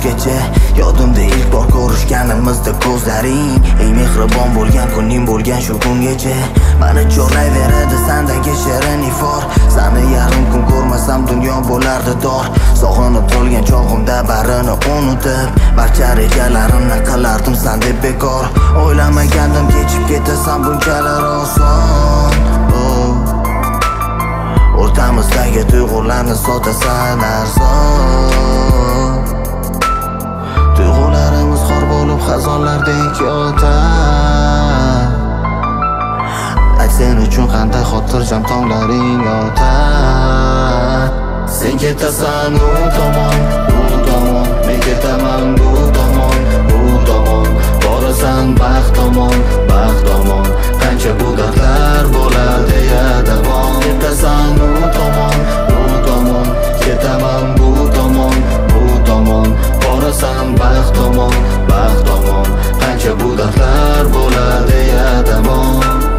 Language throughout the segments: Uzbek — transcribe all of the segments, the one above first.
kunduzgacha. Yodimda ilk bor ko'rishganimizda ko'zlaring eng mehribon bo'lgan kuning bo'lgan shu kungacha. Mani chorlayveradi sandagi shirin ifor. Sani yarim kun ko'rmasam dunyo bo'lardi dor. Sog'inib qolgan chog'imda barini unutib, barcha rejalarimni qilardim san deb bekor. O'ylamagandim kechib ketasan bunchalar oson. O'rtamizdagi tuyg'ularni sotasan arzon. Tuyg'ularimiz xor bo'lib xazonlardek yotar. Sen uchun qanday xotirjam tonglaring yotar. Sen ketasan u tomon, men ketaman bu tomon, borasan baxt tomon, qancha bu dardlar bo'lar deya davom. Ketasan u tomon, ketaman bu tomon, borasan baxt tomon, qancha bu dardlar bo'lar deya davom.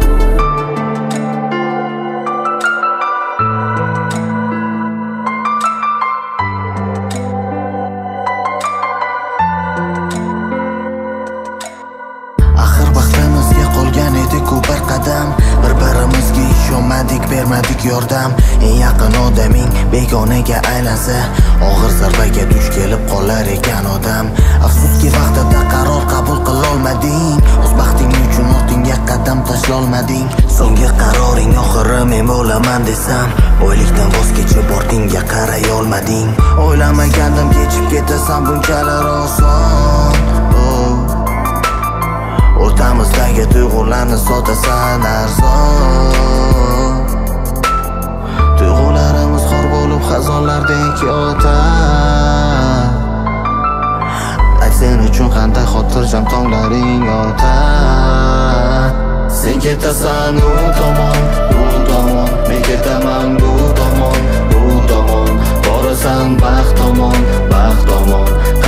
Bir qadam bir-birimizga ishonmadik, bermadik yordam. Eng yaqin odaming begonaga aylansa, og'ir zarbaga duch kelib qolar ekan odam. Afsuski vaqtida qaror qabul qilolmading, o'z baxting uchun ortingga qadam tashlolmading. So'nggi qaroring oxiri men bo'laman desam, boylikdan voz kechib ortingga qaray olmading. O'ylamagandim kechib ketasan bunchalar oson. O'rtamizdagi tuyg'ularni sotasan arzon. Tuyg'ularimiz xor bo'lib xazonlardek yotar. Sen uchun qanday xotirjam tonglaring yotar. Sen ketasan u tomon, men ketaman bu tomon, borasan baxt tomon,